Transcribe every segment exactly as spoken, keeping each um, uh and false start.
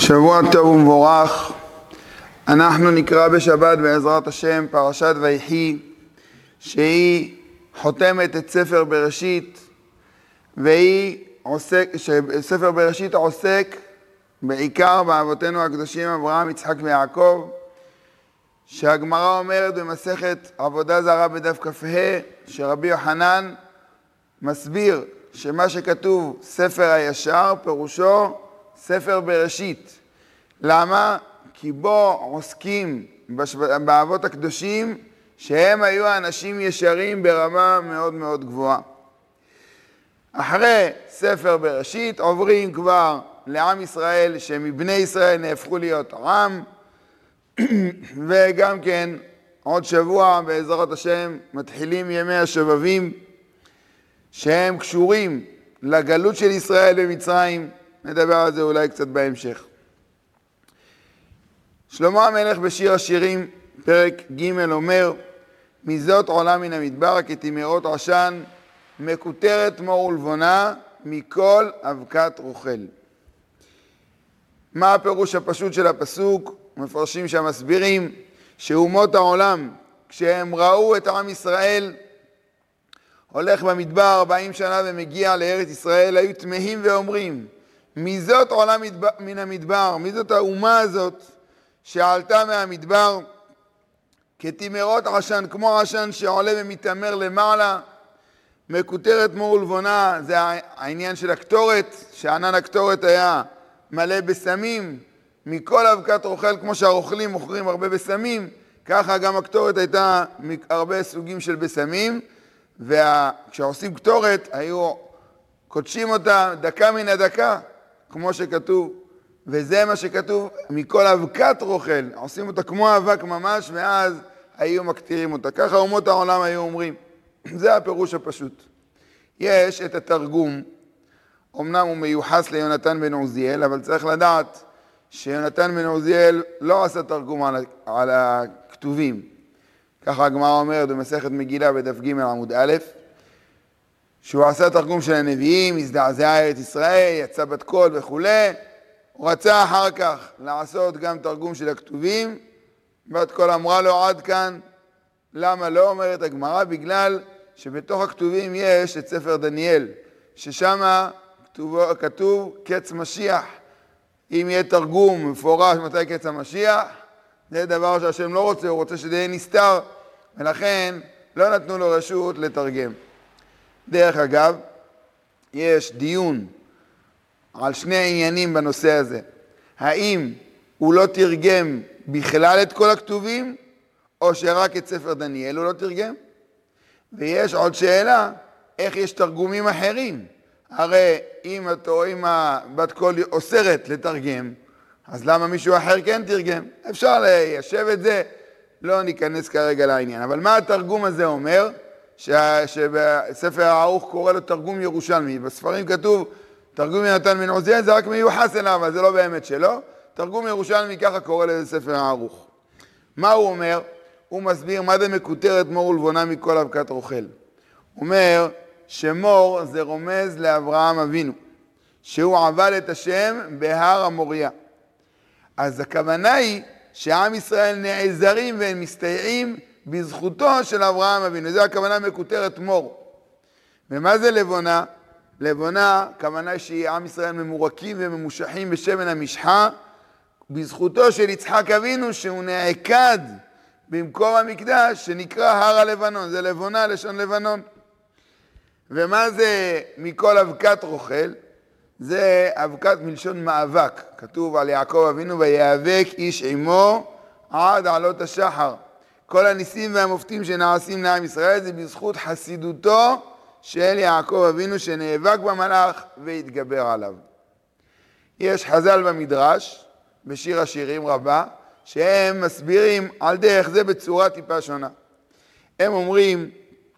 שבוע טוב ומבורך. אנחנו נקרא בשבת בעזרת השם פרשת ויחי, שהיא חותמת את ספר בראשית, והיא עוסק, ספר בראשית עוסק בעיקר באבותינו הקדושים אברהם, יצחק ויעקב, שהגמרא אומרת במסכת עבודה זרה בדף כ"ה, שרבי יוחנן מסביר שמה שכתוב ספר הישר פירושו ספר בראשית. למה? כי בו עוסקים באבות הקדושים שהם היו אנשים ישרים ברמה מאוד מאוד גבוהה. אחרי ספר בראשית עוברים כבר לעם ישראל, שמבני ישראל נהפכו להיות עם, וגם כן עוד שבוע בעזרת השם מתחילים ימי השובבים, שהם קשורים לגלות של ישראל במצרים. נדבר על זה אולי קצת בהמשך. שלמה המלך בשיר השירים פרק ג' אומר: מזאת עולה מן המדבר כתימרות עשן, מקוטרת מור ולבונה מכל אבקת רוכל. מה הפירוש הפשוט של הפסוק? מפרשים שם מסבירים שאומות העולם כשהם ראו את עם ישראל הולך במדבר ארבעים שנה ומגיע לארץ ישראל, היו תמהים ואומרים: מי זאת עולה מדבר, מן המדבר? מי זאת האומה הזאת שעלתה מהמדבר? כתימרות עשן, כמו עשן שעולה ומתאמר למעלה. מקוטרת מור ולבונה, זה העניין של הקטורת, שענן הקטורת היה מלא בסמים, מכל אבקת רוכל, כמו שהרוכלים מוכרים הרבה בסמים, ככה גם הקטורת הייתה הרבה סוגים של בסמים, וכשעושים קטורת היו קודשים אותה דקה מן הדקה, כמו שכתוב, וזה מה שכתוב, מכל אבקת רוכל, עושים אותה כמו אבק ממש, ואז היו מקטירים אותה. ככה אומות העולם היו אומרים. זה הפירוש הפשוט. יש את התרגום, אמנם הוא מיוחס ליונתן בן עוזיאל, אבל צריך לדעת שיונתן בן עוזיאל לא עשה תרגום על, על הכתובים. ככה הגמרא אומרת במסכת מגילה בדף ג' עמוד א', שהוא עשה תרגום של הנביאים, הזדעזעה ארץ ישראל, יצא בת קול וכו'. הוא רצה אחר כך לעשות גם תרגום של הכתובים, בת קול אמרה לו עד כאן. למה לא? אומרת הגמרא, בגלל שבתוך הכתובים יש את ספר דניאל, ששם כתוב, כתוב קץ משיח. אם יהיה תרגום מפורש מתי קץ המשיח, זה דבר שהשם לא רוצה, הוא רוצה שזה יהיה נסתר, ולכן לא נתנו לו רשות לתרגם. דרך אגב, יש דיון על שני העניינים בנושא הזה. האם הוא לא תרגם בכלל את כל הכתובים, או שרק את ספר דניאל הוא לא תרגם? ויש עוד שאלה, איך יש תרגומים אחרים? הרי אם אם הבת קול אוסרת לתרגם, אז למה מישהו אחר כן תרגם? אפשר ליישב את זה, לא ניכנס כרגע לעניין. אבל מה התרגום הזה אומר? שבספר הערוך קורא לו תרגום ירושלמי. בספרים כתוב תרגום יונתן בן עוזיאל, זה רק מיוחס אליו, אבל זה לא באמת שלו. תרגום ירושלמי ככה קורא לזה ספר הערוך. מה הוא אומר? הוא מסביר מה זה מקוטרת מור ולבונה מכל אבקת רוכל. הוא אומר שמור זה רומז לאברהם אבינו, שהוא עבד את השם בהר המוריה. אז הכוונה היא שעם ישראל נעזרים והם מסתייעים בזכותו של אברהם אבינו. זה הכוונה מקוטרת מור. ומה זה לבונה? לבונה, כוונה שהיא עם ישראל ממורקים וממושכים בשמן המשחה, בזכותו של יצחק אבינו שהוא נעקד במקום המקדש שנקרא הר הלבנון. זה לבונה, לשון לבנון. ומה זה מכל אבקת רוכל? זה אבקת מלשון מאבק. כתוב על יעקב אבינו ויאבק איש עמו עד עלות השחר. כל הניסים והמופתים שנעשים לעם ישראל זה בזכות חסידותו של יעקב אבינו שנאבק במלאך והתגבר עליו. יש חז"ל במדרש, בשיר השירים רבה, שהם מסבירים על דרך זה בצורה טיפה שונה. הם אומרים,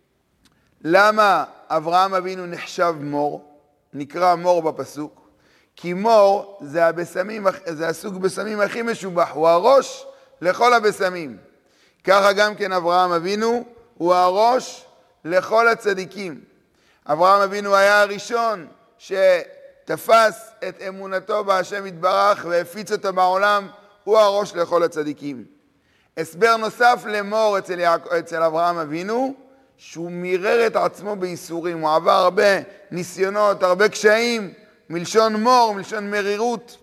למה אברהם אבינו נחשב מור? נקרא מור בפסוק. כי מור זה, הבשמים, זה הסוג בשמים הכי משובח, הוא הראש לכל הבשמים. ככה גם כן אברהם אבינו הוא הראש לכל הצדיקים. אברהם אבינו היה הראשון תפס את אמונתו בהשם יתברך והפיץ אותו בעולם, הוא הראש לכל הצדיקים. הסבר נוסף למור אצל, יעק... אצל אברהם אבינו, שהוא מירר את עצמו בייסורים, הוא עבר הרבה ניסיונות, הרבה קשיים, מלשון מור, מלשון מרירות.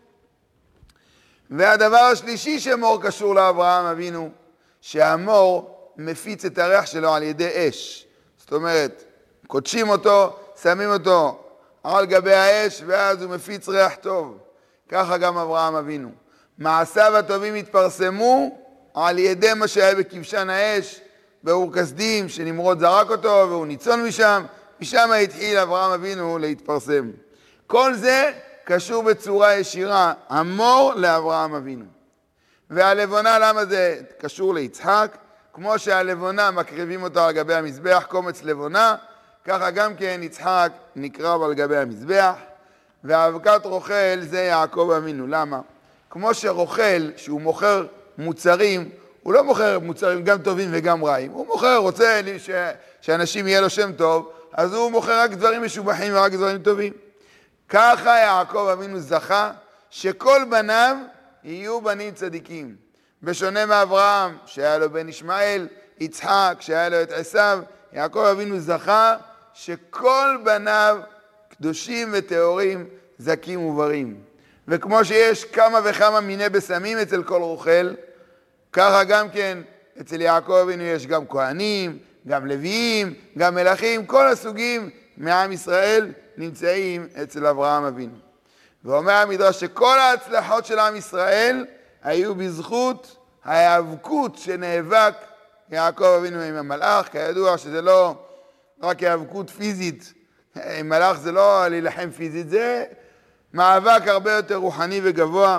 והדבר השלישי שמור קשור לאברהם אבינו, שהמור מפיץ את הריח שלו על ידי אש. זאת אומרת, קודשים אותו, שמים אותו על גבי האש, ואז הוא מפיץ ריח טוב. ככה גם אברהם אבינו. מעשיו הטובים התפרסמו על ידי מה שהיה בכבשן האש, באור כסדים, שנמרוד זרק אותו, והוא ניצון משם, משם התחיל אברהם אבינו להתפרסם. כל זה קשור בצורה ישירה, המור לאברהם אבינו. והלבונה, למה זה קשור ליצחק? כמו שהלבונה מקריבים אותו על גבי המזבח, קומץ לבונה, ככה גם כן יצחק נקרב על גבי המזבח, והאבקת רוכל זה יעקב אבינו. למה? כמו שרוכל, שהוא מוכר מוצרים, הוא לא מוכר מוצרים גם טובים וגם רעים. הוא מוכר, רוצה ש... שאנשים יהיה לו שם טוב, אז הוא מוכר רק דברים משובחים ורק דברים טובים. ככה יעקב אבינו זכה שכל בניו יהיו בנים צדיקים. בשונה מאברהם, שהיה לו בן ישמעאל, יצחק, שהיה לו את עשיו, יעקב אבינו זכה שכל בניו קדושים וטהורים, זכים וברים. וכמו שיש כמה וכמה מיני בשמים אצל כל רוכל, ככה גם כן אצל יעקב אבינו יש גם כהנים, גם לוויים, גם מלכים, כל הסוגים מעם ישראל נמצאים אצל אברהם אבינו. ואומר המדרש שכל ההצלחות של עם ישראל היו בזכות ההיאבקות שנאבק יעקב אבינו עם המלאך. כידוע שזה לא רק היאבקות פיזית, עם מלאך זה לא להילחם פיזית, זה מאבק הרבה יותר רוחני וגבוה,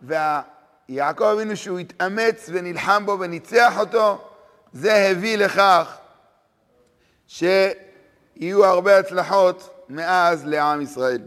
ויעקב אבינו שהוא התאמץ ונלחם בו וניצח אותו, זה הביא לכך שיהיו הרבה הצלחות מאז לעם ישראל.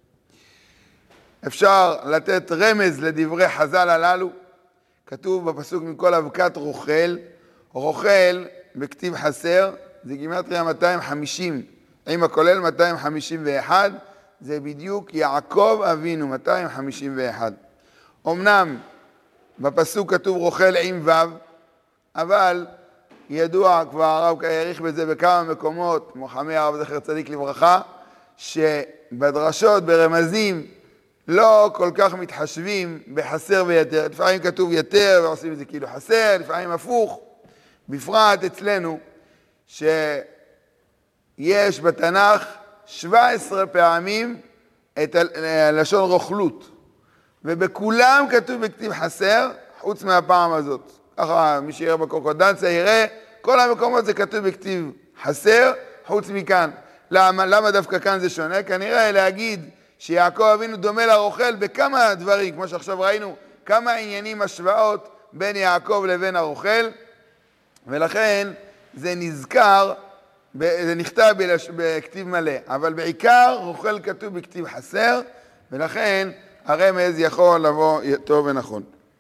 אפשר לתת רמז לדברי חז"ל הללו. כתוב בפסוק מכל אבקת רוכל, רוכל בכתיב חסר, זה גימטריה מאתיים וחמישים, עם הכולל מאתיים חמישים ואחת, זה בדיוק יעקב אבינו, מאתיים חמישים ואחת. אמנם בפסוק כתוב רוכל עם וו, אבל ידוע, כבר הרב העריך בזה בכמה מקומות, כמו חמי הרב זכר צדיק לברכה, שבדרשות, ברמזים, לא כל כך מתחשבים בחסר ויתר. לפעמים כתוב יתר ועושים את זה כאילו חסר, לפעמים הפוך. בפרט אצלנו, שיש בתנ"ך שבע עשרה פעמים את הלשון רוכלות, ובכולם כתוב בכתיב חסר, חוץ מהפעם הזאת. ככה מי שיראה בקורקודנציה יראה, כל המקומות זה כתוב בכתיב חסר, חוץ מכאן. למה, למה דווקא כאן זה שונה? כנראה להגיד שיעקב אבינו דומה לרוכל בכמה דברים, כמו שעכשיו ראינו, כמה עניינים השוואות בין יעקב לבין הרוכל, ולכן זה נזכר, זה נכתב בכתיב מלא, אבל בעיקר רוכל כתוב בכתיב חסר, ולכן הרמז יכול לבוא טוב ונכון.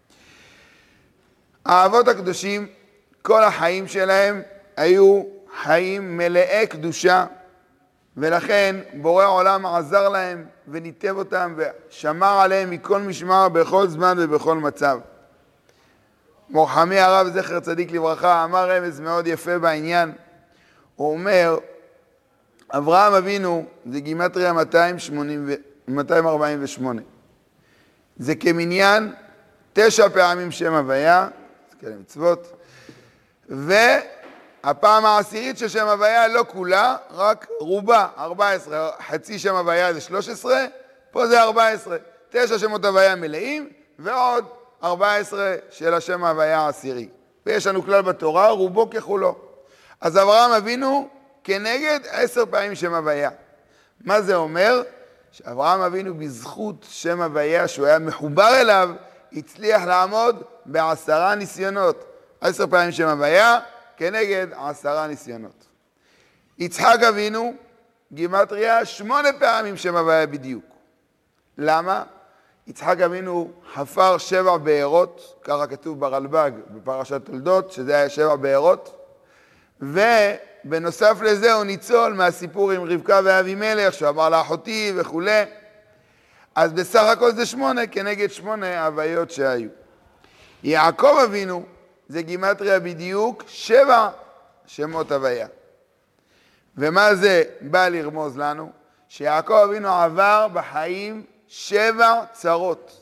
האבות הקדושים, כל החיים שלהם היו חיים מלאי קדושה, ולכן בורא עולם עזר להם וניתב אותם ושמר עליהם מכל משמר בכל זמן ובכל מצב. מורחמי הרב זכר צדיק לברכה אמר רמז מאוד יפה בעניין. הוא אומר, אברהם אבינו זה גימטריה מאתיים ארבעים ושמונה. זה כמניין תשע פעמים שם הוויה, זה כאלה מצוות, והפעם העשירית של שם הוויה לא כולה, רק רובה, ארבע עשרה, חצי שם הוויה זה שלוש עשרה, פה זה ארבע עשרה, תשע שמות הוויה מלאים, ועוד ארבע עשרה של השם הוויה העשירי. ויש לנו כלל בתורה, רובו ככולו. אז אברהם אבינו כנגד עשר פעמים שם הוויה. מה זה אומר? שאברהם אבינו בזכות שם הוויה שהוא היה מחובר אליו, הצליח לעמוד בעשרה ניסיונות. עשר פעמים שם הוויה כנגד עשרה ניסיונות. יצחק אבינו גימטריה שמונה פעמים שם הוויה בדיוק. למה? יצחק אבינו חפר שבע בארות, ככה כתוב ברלב"ג בפרשת תולדות, שזה היה שבע בארות, ובנוסף לזה הוא ניצול מהסיפור עם רבקה ואבימלך, שאמר לאחותי וכו'. אז בסך הכל זה שמונה כנגד שמונה הוויות שהיו. יעקב אבינו זה גימטריה בדיוק שבע שמות הוויה. ומה זה בא לרמוז לנו? שיעקב אבינו עבר בחיים שבע צרות.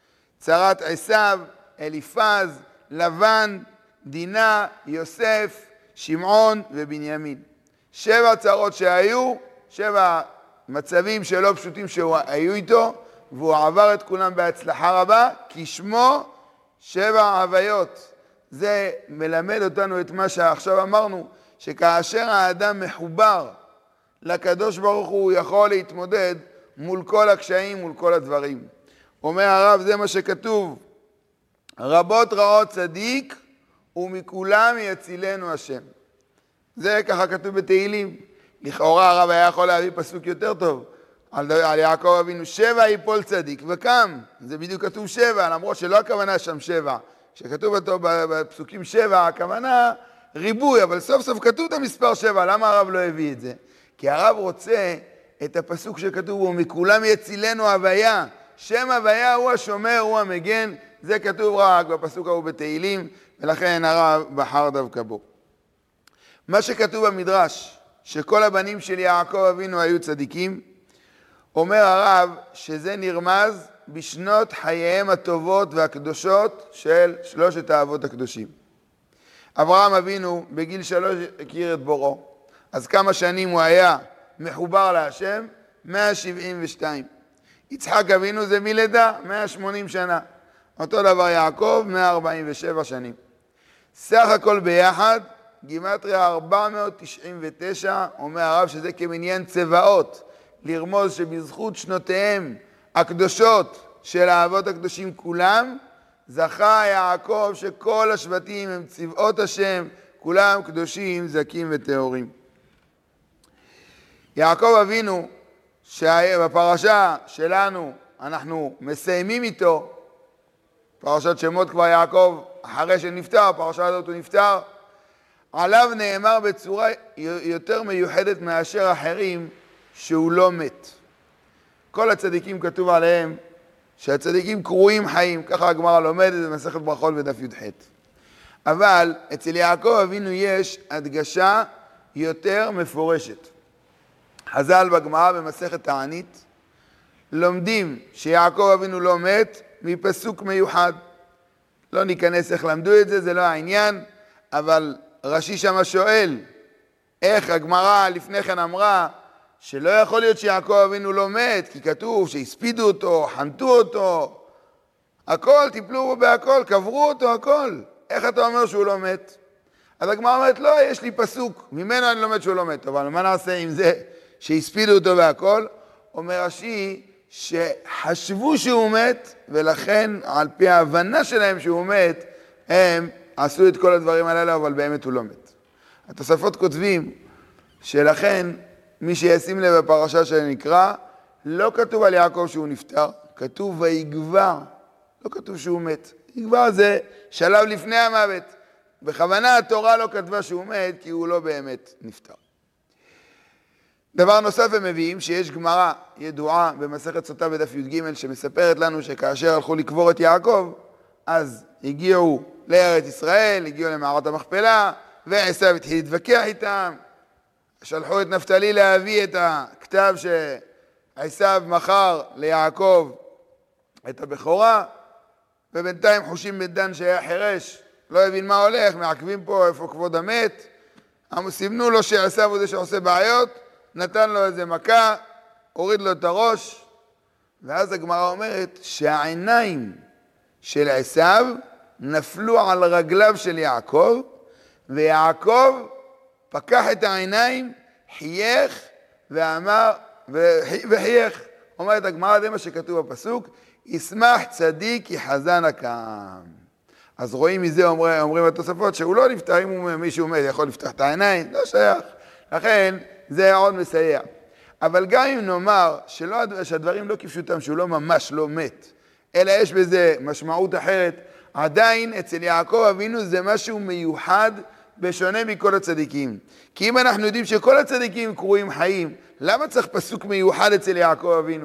צרת עשיו, אליפז, לבן, דינה, יוסף, שמעון ובנימין. שבע צרות שהיו, שבע מצבים שלא פשוטים שהיו איתו, והוא עבר את כולם בהצלחה רבה, כי שמו שבע הוויות. זה מלמד אותנו את מה שעכשיו אמרנו, שכאשר האדם מחובר לקדוש ברוך הוא יכול להתמודד מול כל הקשיים, מול כל הדברים. אומר הרב, זה מה שכתוב, רבות רעות צדיק ומכולם יצילנו השם. זה ככה כתוב בתהילים. לכאורה הרב היה יכול להביא פסוק יותר טוב על, על יעקב אבינו, שבע יפול צדיק וקם. זה בדיוק כתוב שבע, למרות שלא הכוונה שם שבע. כשכתוב אותו בפסוקים שבע, הכוונה ריבוי, אבל סוף סוף כתוב את המספר שבע. למה הרב לא הביא את זה? כי הרב רוצה את הפסוק שכתוב, ומכולם יצילנו הוויה. שם הוויה הוא השומר, הוא המגן. זה כתוב רק בפסוק ההוא בתהילים, ולכן הרב בחר דווקא בו. מה שכתוב במדרש, שכל הבנים של יעקב אבינו היו צדיקים, אומר הרב שזה נרמז בשנות חייהם הטובות והקדושות של שלושת האבות הקדושים. אברהם אבינו בגיל שלוש הכיר את בוראו, אז כמה שנים הוא היה מחובר להשם? מאה שבעים ושתיים. יצחק אבינו זה מלידה, מאה שמונים שנה. אותו דבר יעקב, מאה ארבעים ושבע שנים. סך הכל ביחד, גימטריה ארבע מאות תשעים ותשע, אומר הרב שזה כמניין צבאות, לרמוז שבזכות שנותיהם הקדושות של האבות הקדושים כולם, זכה יעקב שכל השבטים הם צבאות השם, כולם קדושים, זכים וטהורים. יעקב אבינו, שבפרשה שלנו אנחנו מסיימים איתו, פרשת שמות כבר יעקב, אחרי שנפטר, הפרשה הזאת הוא נפטר, עליו נאמר בצורה יותר מיוחדת מאשר אחרים, שהוא לא מת. כל הצדיקים כתוב עליהם שהצדיקים קרויים חיים, ככה הגמרא לומדת במסכת ברכות בדף י"ח. אבל אצל יעקב אבינו יש הדגשה יותר מפורשת. חז"ל בגמרא במסכת תענית לומדים שיעקב אבינו לא מת מפסוק מיוחד. לא ניכנס איך למדו את זה, זה לא העניין, אבל רש"י שמה שואל, איך הגמרא לפני כן אמרה שלא יכול להיות שיעקב אבינו לא מת, כי כתוב שהספידו אותו, חנתו אותו, הכל, טיפלו בו בהכל, קברו אותו, הכל. איך אתה אומר שהוא לא מת? אז הגמרא אומרת, לא, יש לי פסוק, ממנו אני לומד שהוא לא מת, אבל מה נעשה עם זה שהספידו אותו בהכל? אומר רש"י שחשבו שהוא מת, ולכן על פי ההבנה שלהם שהוא מת, הם עשו את כל הדברים האלה, אבל באמת הוא לא מת. התוספות כותבים שלכן מי שישים לב בפרשה שנקרא, לא כתוב על יעקב שהוא נפטר, כתוב ויגבר, לא כתוב שהוא מת. יגבר זה שלב לפני המוות. בכוונה התורה לא כתבה שהוא מת, כי הוא לא באמת נפטר. דבר נוסף הם מביאים שיש גמרא ידועה במסכת סוטה בדף י"ג שמספרת לנו שכאשר הלכו לקבור את יעקב, אז הגיעו לארץ ישראל, הגיעו למערת המכפלה, ועשיו התחיל להתווכח איתם, שלחו את נפתלי להביא את הכתב שעשיו מכר ליעקב את הבכורה, ובינתיים חושים בן דן שהיה חירש, לא הבין מה הולך, מעכבים פה איפה כבוד המת, סימנו לו שעשיו הוא זה שעושה בעיות, נתן לו איזה מכה, הוריד לו את הראש, ואז הגמרא אומרת שהעיניים של עשיו נפלו על רגליו של יעקב, ויעקב פקח את העיניים, חייך ואמר, וחייך. אומרת הגמרא, זה מה שכתוב בפסוק, ישמח צדיק יחזן הקם. אז רואים מזה, אומר, אומרים התוספות, שהוא לא נפטר, אם מישהו מת, יכול לפתח את העיניים, לא שייך. לכן, זה עוד מסייע. אבל גם אם נאמר שלא, שהדברים לא כפשוטם, שהוא לא ממש לא מת, אלא יש בזה משמעות אחרת, עדיין אצל יעקב אבינו זה משהו מיוחד בשונה מכל הצדיקים. כי אם אנחנו יודעים שכל הצדיקים קרויים חיים, למה צריך פסוק מיוחד אצל יעקב אבינו?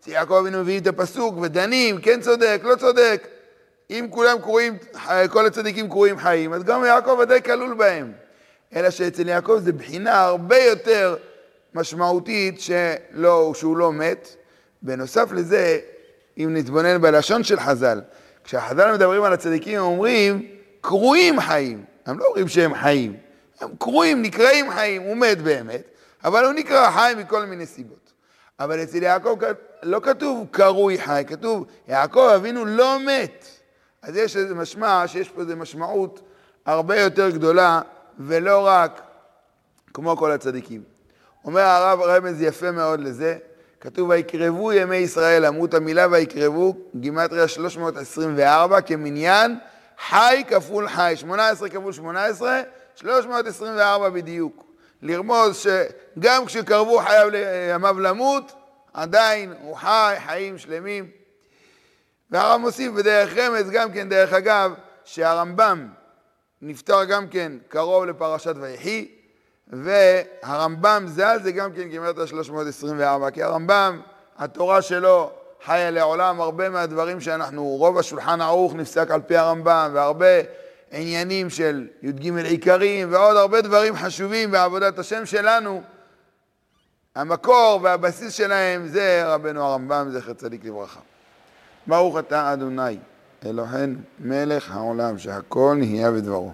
יעקב אבינו מביא את הפסוק ודנים, כן צודק, לא צודק. אם כולם קוראים, כל הצדיקים קוראים חיים, אז גם יעקב ודאי כלול בהם. אלא שאצל יעקב זה בחינה הרבה יותר משמעותית שלא, שהוא לא מת. בנוסף לזה, אם נתבונן בלשון של חז"ל, כשהחז"ל מדברים על הצדיקים הם אומרים קרויים חיים. הם לא אומרים שהם חיים. הם קרויים, נקראים חיים, הוא מת באמת, אבל הוא נקרא חי מכל מיני סיבות. אבל אצל יעקב לא כתוב קרוי חי, כתוב יעקב אבינו לא מת. אז יש איזה משמע, שיש פה איזה משמעות הרבה יותר גדולה, ולא רק כמו כל הצדיקים. אומר הרב רמז יפה מאוד לזה, כתוב ויקרבו ימי ישראל, אמרו המילה ויקרבו, גימטריה שלוש מאות עשרים וארבע, כמניין חי כפול חי, שמונה עשרה כפול שמונה עשרה, שלוש מאות עשרים וארבע בדיוק. לרמוז שגם כשקרבו חייו ימיו למות, עדיין הוא חי, חיים שלמים. והרב מוסיף בדרך רמז, גם כן דרך אגב, שהרמב"ם נפטר גם כן קרוב לפרשת ויחי, והרמב"ם ז"ל זה גם כן גימטריה שלוש מאות עשרים וארבע, כי הרמב"ם, התורה שלו חיה לעולם, הרבה מהדברים שאנחנו, רוב השולחן ערוך נפסק על פי הרמב"ם, והרבה עניינים של י"ג עיקרים, ועוד הרבה דברים חשובים בעבודת השם שלנו, המקור והבסיס שלהם זה רבנו הרמב"ם, זכר צדיק לברכה. ברוך אתה אדוני, אלוהינו, מלך העולם, שהכל נהיה בדברו.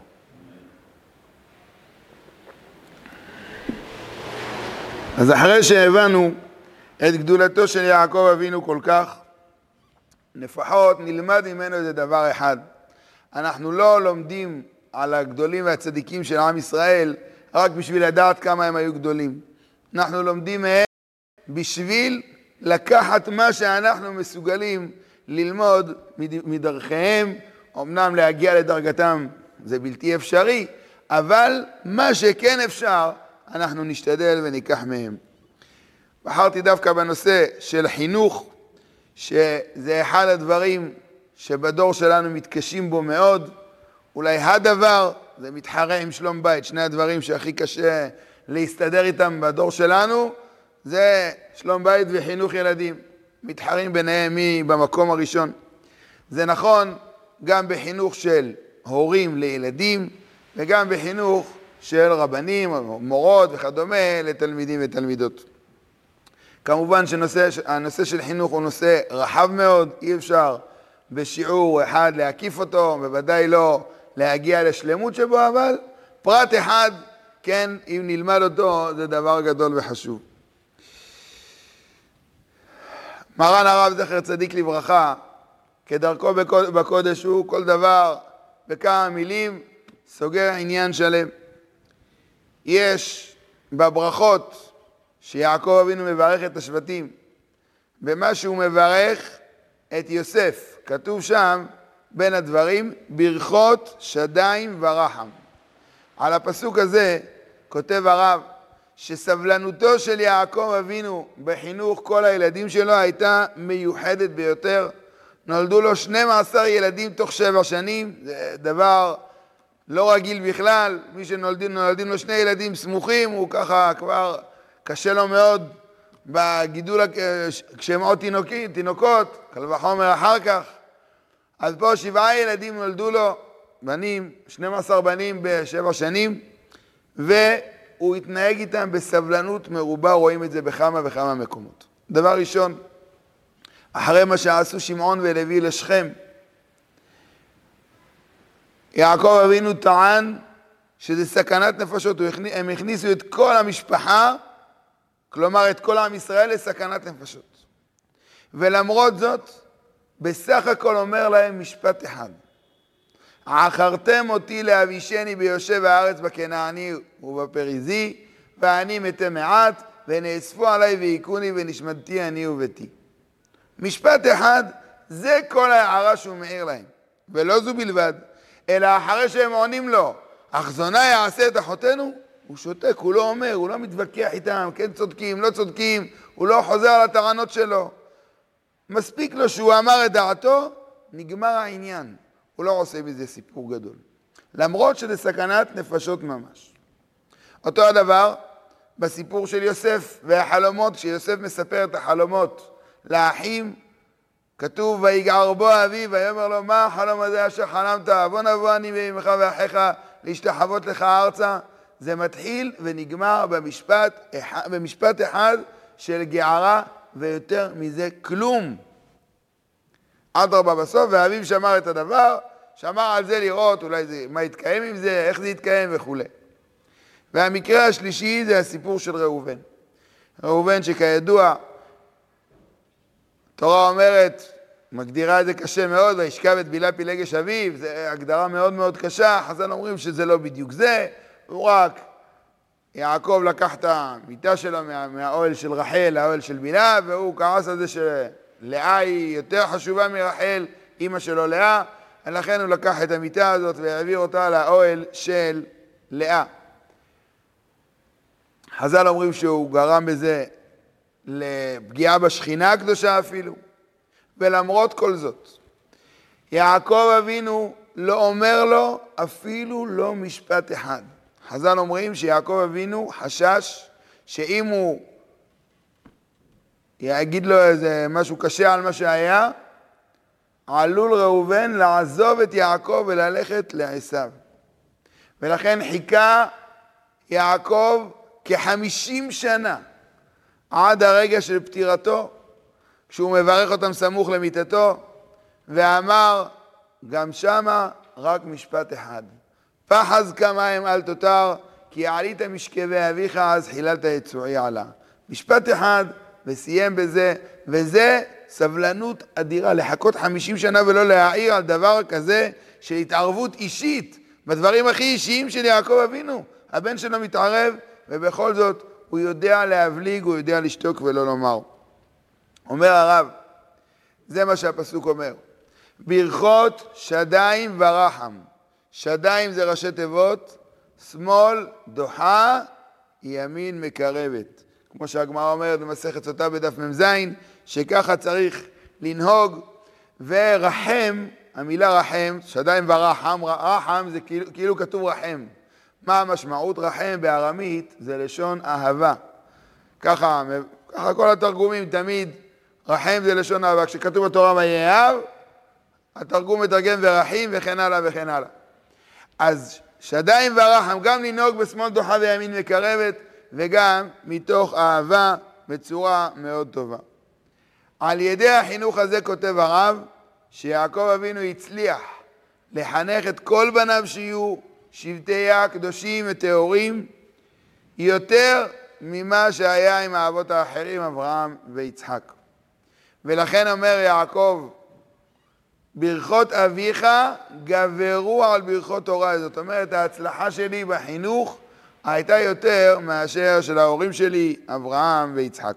אז אחרי שהבנו את גדולתו של יעקב אבינו כל כך, לפחות נלמד ממנו איזה דבר אחד. אנחנו לא לומדים על הגדולים והצדיקים של עם ישראל רק בשביל לדעת כמה הם היו גדולים. אנחנו לומדים מהם בשביל לקחת מה שאנחנו מסוגלים ללמוד מדרכיהם, אמנם להגיע לדרגתם זה בלתי אפשרי, אבל מה שכן אפשר אנחנו נשתדל וניקח מהם. בחרתי דווקא בנושא של חינוך, שזה אחד הדברים שבדור שלנו מתקשים בו מאוד, אולי הדבר, זה מתחרה עם שלום בית, שני הדברים שהכי קשה להסתדר איתם בדור שלנו, זה שלום בית וחינוך ילדים, מתחרים ביניהם מי במקום הראשון. זה נכון גם בחינוך של הורים לילדים, וגם בחינוך של רבנים, מורות וכדומה לתלמידים ותלמידות. כמובן שהנושא של חינוך הוא נושא רחב מאוד, אי אפשר בשיעור אחד להקיף אותו, בוודאי לא להגיע לשלמות שבו, אבל פרט אחד, כן, אם נלמד אותו, זה דבר גדול וחשוב. מרן הרב זכר צדיק לברכה, כדרכו בקודש הוא, כל דבר בכמה מילים, סוגר עניין שלם. יש בברכות שיעקב אבינו מברך את השבטים, במה שהוא מברך את יוסף, כתוב שם בין הדברים, ברכות שדיים ורחם. על הפסוק הזה כותב הרב, שסבלנותו של יעקב אבינו בחינוך כל הילדים שלו הייתה מיוחדת ביותר. נולדו לו שנים עשר ילדים תוך שבע שנים, זה דבר לא רגיל בכלל. מי שנולדים נולדים לו שני ילדים סמוכים, הוא ככה כבר קשה לו מאוד בגידול כשהם עוד תינוקים, תינוקות, קל וחומר אחר כך. אז פה שבעה ילדים נולדו לו, בנים, שנים עשר בנים בשבע שנים, והוא התנהג איתם בסבלנות מרובה, רואים את זה בכמה וכמה מקומות. דבר ראשון, אחרי מה שעשו שמעון ולוי לשכם, יעקב אבינו טען שזה סכנת נפשות, הם הכניסו את כל המשפחה, כלומר את כל עם ישראל לסכנת נפשות. ולמרות זאת, בסך הכל אומר להם משפט אחד, עכרתם אותי להבישני ביושב הארץ בכנעני ובפריזי, ואני מתי מעט, ונאספו עליי ויקוני ונשמדתי אני וביתי. משפט אחד, זה כל ההערה שהוא מעיר להם. ולא זו בלבד, אלא אחרי שהם עונים לו, אחזונה יעשה את אחותינו, הוא שותק, הוא לא אומר, הוא לא מתווכח איתם, כן צודקים, לא צודקים, הוא לא חוזר על הטענות שלו. מספיק לו שהוא אמר את דעתו, נגמר העניין. הוא לא עושה בזה סיפור גדול. למרות שזה סכנת נפשות ממש. אותו הדבר בסיפור של יוסף והחלומות, כשיוסף מספר את החלומות לאחים, כתוב ויגער בו אביו ויאמר לו מה החלום הזה אשר חלמת, בוא נבוא אני ואמך ואחיך להשתחוות לך ארצה. זה מתחיל ונגמר במשפט, במשפט אחד של גערה, ויותר מזה כלום. אדרבה בסוף, ואביו שמר את הדבר, שמר על זה לראות אולי זה, מה יתקיים עם זה, איך זה יתקיים וכו'. והמקרה השלישי זה הסיפור של ראובן. ראובן שכידוע, התורה אומרת, מגדירה את זה קשה מאוד, וישכב את בילה פילגש אביו, זו הגדרה מאוד מאוד קשה, חז"ל אומרים שזה לא בדיוק זה, הוא רק, יעקב לקח את המיטה שלו מה, מהאוהל של רחל, האוהל של בילה, והוא כעס על זה שלאה היא יותר חשובה מרחל, אמא שלו לאה, ולכן הוא לקח את המיטה הזאת והעביר אותה לאוהל של לאה. חז"ל אומרים שהוא גרם בזה לפגיעה בשכינה הקדושה אפילו, ולמרות כל זאת, יעקב אבינו לא אומר לו אפילו לא משפט אחד. חז"ל אומרים שיעקב אבינו חשש שאם הוא יגיד לו איזה משהו קשה על מה שהיה, עלול ראובן לעזוב את יעקב וללכת לעשיו. ולכן חיכה יעקב כחמישים שנה עד הרגע של פטירתו, כשהוא מברך אותם סמוך למיטתו, ואמר גם שמה רק משפט אחד. פחז כמים אל תותר, כי עלית משכבי אביך, אז חיללת יצועי עלה. משפט אחד, וסיים בזה, וזה סבלנות אדירה, לחכות חמישים שנה ולא להעיר על דבר כזה של התערבות אישית, בדברים הכי אישיים של יעקב אבינו. הבן שלו מתערב, ובכל זאת הוא יודע להבליג, הוא יודע לשתוק ולא לומר. אומר הרב, זה מה שהפסוק אומר, ברכות שדיים ורחם. שדיים זה ראשי תיבות, שמאל דוחה, ימין מקרבת. כמו שהגמרא אומרת במסכת סוטה בדף ממזין, שככה צריך לנהוג. ורחם, המילה רחם, שדיים ורחם, רחם זה כאילו, כאילו כתוב רחם. מה המשמעות? רחם בארמית זה לשון אהבה. ככה, ככה כל התרגומים תמיד, רחם זה לשון אהבה. כשכתוב בתורה ויאהב, התרגום מתרגם ורחים וכן הלאה וכן הלאה. אז שדיים ורחם, גם לנהוג בשמאל דוחה וימין מקרבת, וגם מתוך אהבה בצורה מאוד טובה. על ידי החינוך הזה כותב הרב, שיעקב אבינו הצליח לחנך את כל בניו שיהיו שבטיה קדושים וטהורים, יותר ממה שהיה עם האבות האחרים, אברהם ויצחק. ולכן אומר יעקב, ברכות אביך גברו על ברכות תורה. זאת אומרת, ההצלחה שלי בחינוך הייתה יותר מאשר של ההורים שלי, אברהם ויצחק.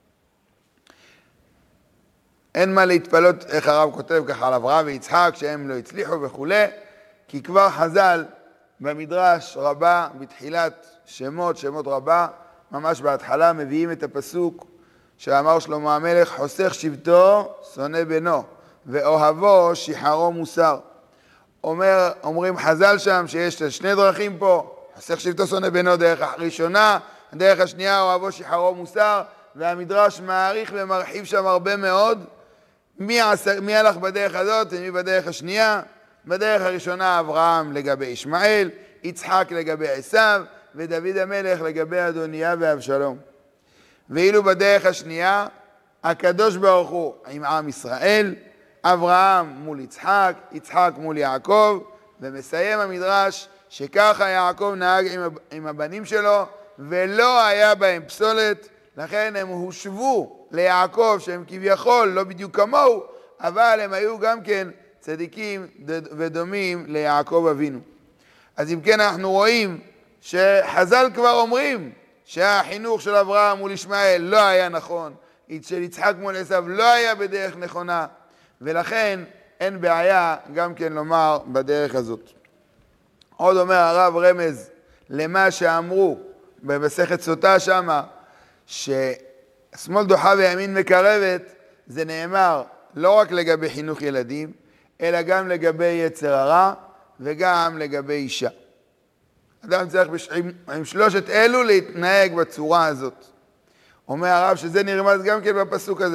אין מה להתפלות איך הרב כותב ככה על אברהם ויצחק, שהם לא הצליחו וכו', כי כבר חז"ל במדרש רבה, בתחילת שמות, שמות רבה, ממש בהתחלה מביאים את הפסוק שאמר שלמה המלך, חוסך שבטו, שונא בנו, ואוהבו שחרו מוסר. אומר, אומרים חז"ל שם שיש שני דרכים פה, חוסך שבטו שונא בנו דרך הראשונה, דרך השנייה אוהבו שחרו מוסר, והמדרש מעריך ומרחיב שם הרבה מאוד. מי, עש... מי הלך בדרך הזאת ומי בדרך השנייה? בדרך הראשונה אברהם לגבי ישמעאל, יצחק לגבי עשיו, ודוד המלך לגבי אדוניה ואבשלום. ואילו בדרך השנייה, הקדוש ברוך הוא עם עם ישראל, אברהם מול יצחק, יצחק מול יעקב, ומסיים המדרש שככה יעקב נהג עם, עם הבנים שלו, ולא היה בהם פסולת, לכן הם הושבו ליעקב שהם כביכול לא בדיוק כמוהו, אבל הם היו גם כן צדיקים ודומים ליעקב אבינו. אז אם כן אנחנו רואים שחז"ל כבר אומרים שהחינוך של אברהם מול ישמעאל לא היה נכון, של יצחק מול עשיו לא היה בדרך נכונה, ולכן אין בעיה גם כן לומר בדרך הזאת. עוד אומר הרב רמז למה שאמרו במסכת סוטה שמה, ששמאל דוחה וימין מקרבת, זה נאמר לא רק לגבי חינוך ילדים, אלא גם לגבי יצר הרע וגם לגבי אישה. אדם צריך בש... עם, עם שלושת אלו להתנהג בצורה הזאת. אומר הרב שזה נרמז גם כן בפסוק הזה.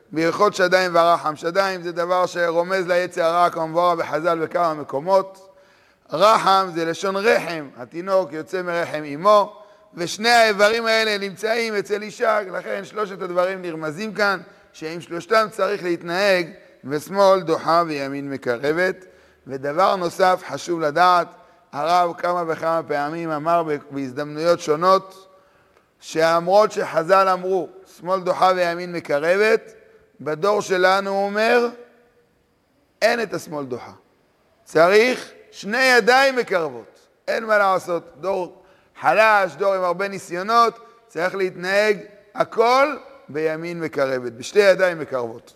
בהלכות שדיים ורחם. שדיים זה דבר שרומז ליצר הרע כמבואר בחז"ל בכמה מקומות. רחם זה לשון רחם, התינוק יוצא מרחם אמו, ושני האיברים האלה נמצאים אצל אישה, לכן שלושת הדברים נרמזים כאן, שעם שלושתם צריך להתנהג ושמאל דוחה וימין מקרבת. ודבר נוסף חשוב לדעת, הרב כמה וכמה פעמים אמר בהזדמנויות שונות, שאמרות שחז"ל אמרו, שמאל דוחה וימין מקרבת, בדור שלנו הוא אומר, אין את השמאל דוחה. צריך שני ידיים מקרבות, אין מה לעשות. דור חלש, דור עם הרבה ניסיונות, צריך להתנהג הכל בימין מקרבת, בשתי ידיים מקרבות.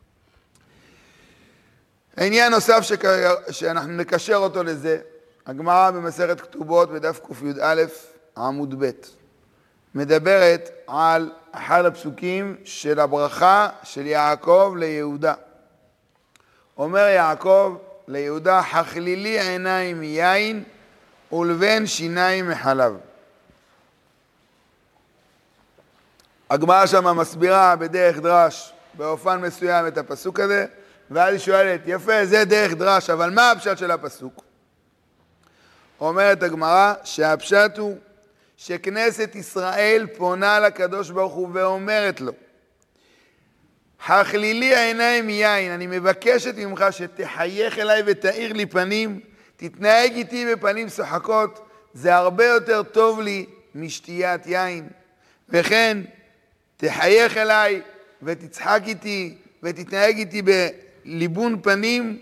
העניין נוסף שכ... שאנחנו נקשר אותו לזה, הגמרא במסכת כתובות בדף ק"א עמוד ב' מדברת על אחד הפסוקים של הברכה של יעקב ליהודה. אומר יעקב ליהודה, חכלילי עיניים מיין ולבן שיניים מחלב. הגמרא שמה מסבירה בדרך דרש באופן מסוים את הפסוק הזה, ואז היא שואלת, יפה, זה דרך דרש, אבל מה הפשט של הפסוק? אומרת הגמרא שהפשט הוא שכנסת ישראל פונה לקדוש ברוך הוא ואומרת לו, הכלילי העיניים מיין, אני מבקשת ממך שתחייך אליי ותאיר לי פנים, תתנהג איתי בפנים שוחקות, זה הרבה יותר טוב לי משתיית יין. וכן, תחייך אליי ותצחק איתי ותתנהג איתי בליבון פנים,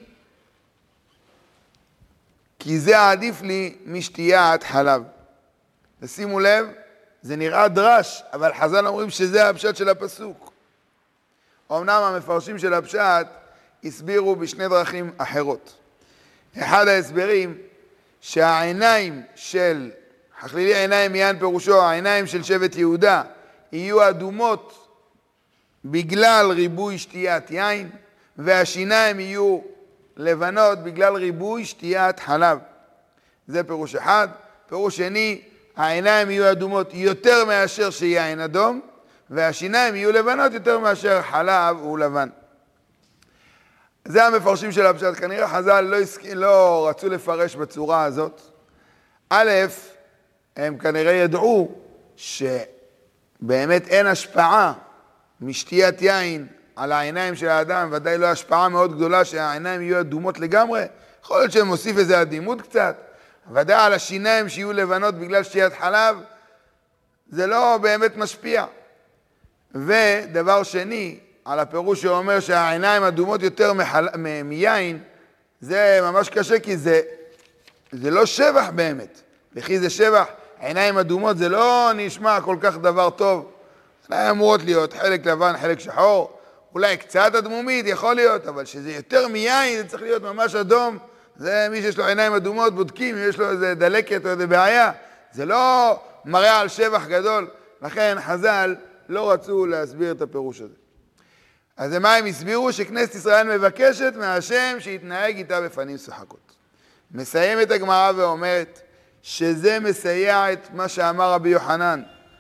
כי זה עדיף לי משתיית חלב. תשימו לב, זה נראה דרש, אבל חז"ל אומרים שזה הפשט של הפסוק. אמנם המפרשים של הפשט הסבירו בשני דרכים אחרות. אחד ההסברים שהעיניים של, חכלילי עיניים מיין פירושו, העיניים של שבט יהודה יהיו אדומות בגלל ריבוי שתיית יין, והשיניים יהיו לבנות בגלל ריבוי שתיית חלב. זה פירוש אחד. פירוש שני, העיניים יהיו אדומות יותר מאשר שיין אדום, והשיניים יהיו לבנות יותר מאשר חלב הוא לבן. זה המפרשים של הפשט. כנראה חז"ל לא, לא רצו לפרש בצורה הזאת. א', הם כנראה ידעו שבאמת אין השפעה משתיית יין על העיניים של האדם, ודאי לא השפעה מאוד גדולה שהעיניים יהיו אדומות לגמרי. יכול להיות שהם מוסיף איזה אדימות קצת, ודאי על השיניים שיהיו לבנות בגלל שתיית חלב, זה לא באמת משפיע. ודבר שני, על הפירוש שאומר שהעיניים אדומות יותר מחל... מ... מיין, זה ממש קשה, כי זה, זה לא שבח באמת. וכי זה שבח, עיניים אדומות זה לא נשמע כל כך דבר טוב. זה אמורות להיות חלק לבן, חלק שחור, אולי קצת אדמומית יכול להיות, אבל שזה יותר מיין, זה צריך להיות ממש אדום. זה מי שיש לו עיניים אדומות, בודקים אם יש לו איזה דלקת או איזה בעיה. זה לא מראה על שבח גדול. לכן חז"ל לא רצו להסביר את הפירוש הזה. אז מה הם הסבירו? שכנסת ישראל מבקשת מהשם שיתנהג איתה בפנים שוחקות. מסיימת הגמרא ואומרת שזה מסייע את מה שאמר רבי יוחנן.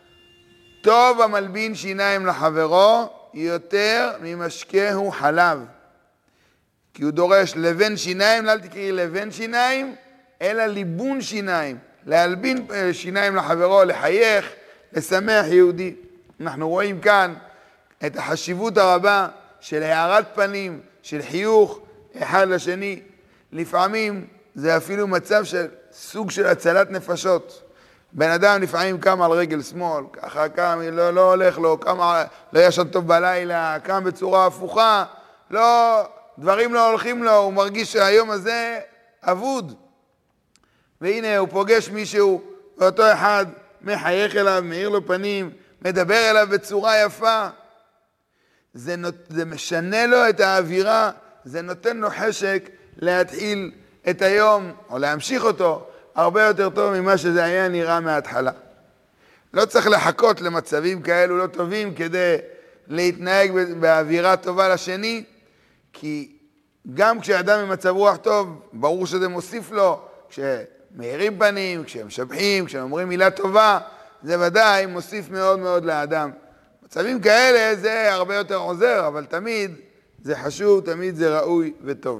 טוב המלבין שיניים לחברו יותר ממשקהו חלב. כי הוא דורש לבן שיניים, אל תקראי לבן שיניים, אלא ליבון שיניים. להלבין שיניים לחברו, לחייך, לשמח יהודי. אנחנו רואים כאן את החשיבות הרבה של הערת פנים, של חיוך אחד לשני. לפעמים זה אפילו מצב של סוג של הצלת נפשות. בן אדם לפעמים קם על רגל שמאל, ככה קם, לא, לא הולך לו, קם, לא ישן טוב בלילה, קם בצורה הפוכה, לא, דברים לא הולכים לו, הוא מרגיש שהיום הזה אבוד. והנה הוא פוגש מישהו, ואותו אחד מחייך אליו, מאיר לו פנים, מדבר אליו בצורה יפה. זה, נות... זה משנה לו את האווירה, זה נותן לו חשק להתחיל את היום, או להמשיך אותו, הרבה יותר טוב ממה שזה היה נראה מההתחלה. לא צריך לחכות למצבים כאלו לא טובים כדי להתנהג באווירה טובה לשני, כי גם כשאדם במצב רוח טוב, ברור שזה מוסיף לו, כשמאירים פנים, כשמשבחים, כשאומרים מילה טובה, זה ודאי מוסיף מאוד מאוד לאדם. מצבים כאלה זה הרבה יותר עוזר, אבל תמיד זה חשוב, תמיד זה ראוי וטוב.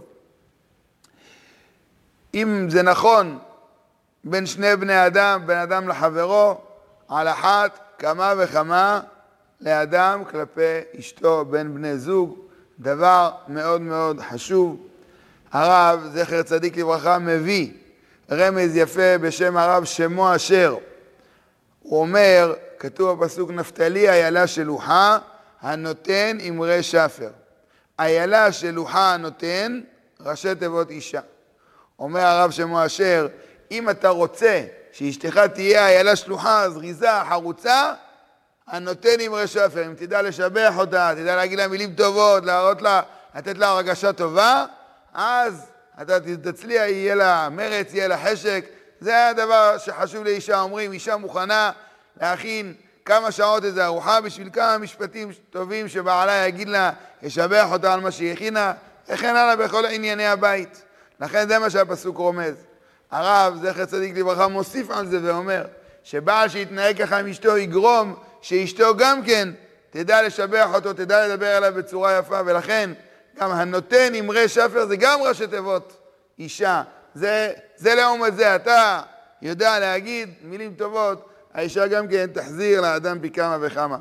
אם זה נכון בין שני בני אדם, בין אדם לחברו, על אחת כמה וכמה לאדם כלפי אשתו, בין בני זוג, דבר מאוד מאוד חשוב. הרב, זכר צדיק לברכה, מביא רמז יפה בשם הרב שמו אשר. הוא אומר, כתוב בפסוק, נפתלי איילה שלוחה הנותן אמרי שפר. איילה שלוחה הנותן, ראשי תיבות אישה. אומר הרב שמו אשר, אם אתה רוצה שאשתך תהיה איילה שלוחה, זריזה, חרוצה, הנותן אמרי שפר. אם תדע לשבח אותה, תדע להגיד לה מילים טובות, להראות לה, לתת לה הרגשה טובה, אז אתה תצליח, יהיה לה מרץ, יהיה לה חשק. זה הדבר שחשוב לאישה. אומרים, אישה מוכנה להכין כמה שעות איזו ארוחה בשביל כמה משפטים טובים שבעלה יגיד לה, ישבח אותה על מה שהיא הכינה, וכן הלאה בכל ענייני הבית. לכן זה מה שהפסוק רומז. הרב, זכר צדיק לברכה, מוסיף על זה ואומר, שבעל שיתנהג ככה עם אשתו יגרום שאשתו גם כן תדע לשבח אותו, תדע לדבר עליו בצורה יפה, ולכן גם הנותן אמרי שפר זה גם ראשי תיבות אישה. זה, זה לעומת זה, אתה יודע להגיד מילים טובות, האישה גם כן תחזיר לאדם פי כמה וכמה.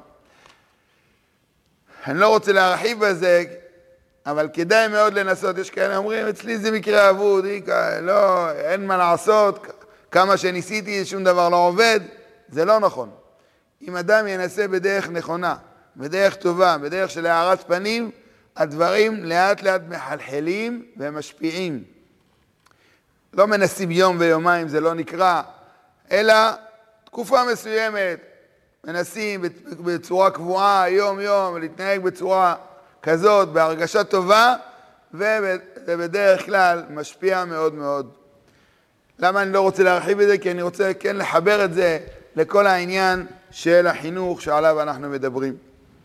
אני לא רוצה להרחיב בזה, אבל כדאי מאוד לנסות. יש כאלה אומרים, אצלי זה מקרה אבוד, לא, אין מה לעשות, כמה שניסיתי שום דבר לא עובד. זה לא נכון. אם אדם ינסה בדרך נכונה, בדרך טובה, בדרך של הארת פנים, הדברים לאט לאט מחלחלים ומשפיעים. לא מנסים יום ויומיים, זה לא נקרא, אלא תקופה מסוימת, מנסים בצורה קבועה, יום יום, להתנהג בצורה כזאת, בהרגשה טובה, ובדרך כלל משפיע מאוד מאוד. למה אני לא רוצה להרחיב את זה? כי אני רוצה כן לחבר את זה לכל העניין של החינוך שעליו אנחנו מדברים.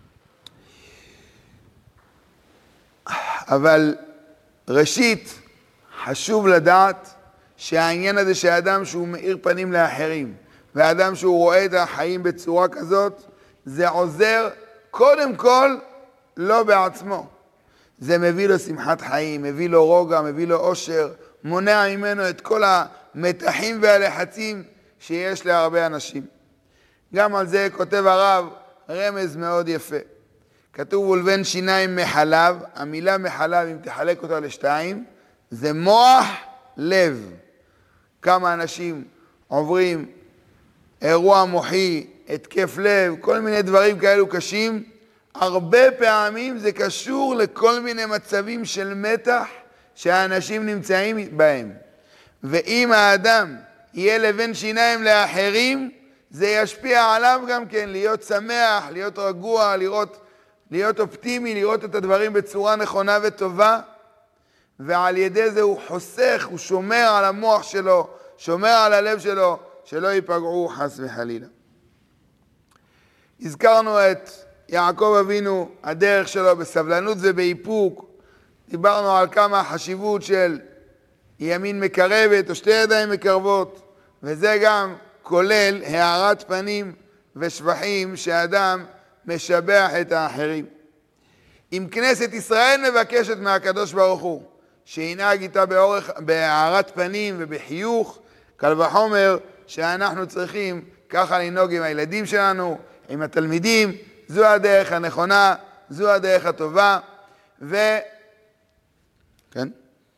אבל ראשית, חשוב לדעת שהעניין הזה שהאדם שהוא מאיר פנים לאחרים, והאדם שהוא רואה את החיים בצורה כזאת, זה עוזר קודם כל לא בעצמו. זה מביא לו שמחת חיים, מביא לו רוגע, מביא לו אושר, מונע ממנו את כל המתחים והלחצים שיש להרבה אנשים. גם על זה כותב הרב רמז מאוד יפה. כתוב ולבן שיניים מחלב, המילה מחלב, אם תחלק אותה לשתיים, זה מוח לב. כמה אנשים עוברים אירוע מוחי, התקף לב, כל מיני דברים כאלו קשים, הרבה פעמים זה קשור לכל מיני מצבים של מתח שהאנשים נמצאים בהם. ואם האדם יהיה לבן שיניים לאחרים, זה ישפיע עליו גם כן להיות שמח, להיות רגוע, לראות, להיות אופטימי, לראות את הדברים בצורה נכונה וטובה, ועל ידי זה הוא חוסך, הוא שומר על המוח שלו, שומר על הלב שלו, שלא ייפגעו חס וחלילה. הזכרנו את יעקב אבינו, הדרך שלו בסבלנות ובאיפוק. דיברנו על כמה החשיבות של ימין מקרבת או שתי ידיים מקרבות, וזה גם כולל הארת פנים ושבחים שאדם משבח את האחרים. אם כנסת ישראל מבקשת מהקדוש ברוך הוא שינהג איתה באורך, בהארת פנים ובחיוך, קל וחומר שאנחנו צריכים ככה לנהוג עם הילדים שלנו, עם התלמידים. זו הדרך הנכונה, זו הדרך הטובה. ו... כן?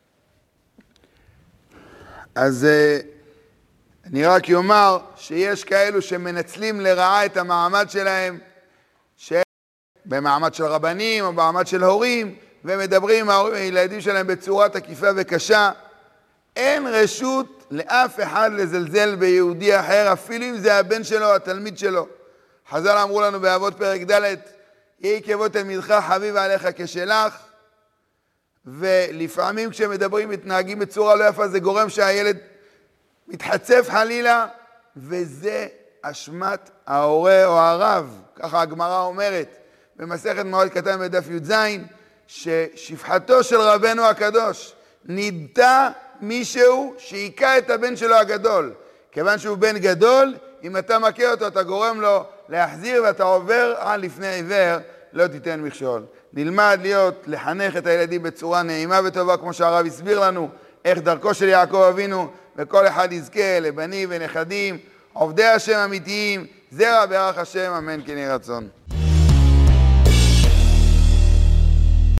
אז אני רק יאמר שיש כאלו שמנצלים לרעה את המעמד שלהם, במעמד של רבנים או במעמד של הורים, ומדברים עם הילדים שלהם בצורה תקיפה וקשה. אין רשות לאף אחד לזלזל ביהודי אחר, אפילו אם זה הבן שלו, התלמיד שלו. חז"ל אמרו לנו באבות פרק ד' יהי כבוד תלמידך חביב עליך כשלך, ולפעמים כשמדברים מתנהגים בצורה לא יפה, זה גורם שהילד מתחצף חלילה, וזה אשמת ההורה או הרב. ככה הגמרא אומרת במסכת מועד קטן בדף י"ז, ששפחתו של רבנו הקדוש נידתה מישהו שהיכה את הבן שלו הגדול. כיוון שהוא בן גדול, אם אתה מכה אותו, אתה גורם לו להחזיר ואתה עובר על לפני עיוור, לא תיתן מכשול. נלמד להיות, לחנך את הילדים בצורה נעימה וטובה, כמו שהרב הסביר לנו, איך דרכו של יעקב אבינו, וכל אחד יזכה לבנים ונכדים, עובדי השם אמיתיים, זרע ברך השם, אמן כן יהי רצון.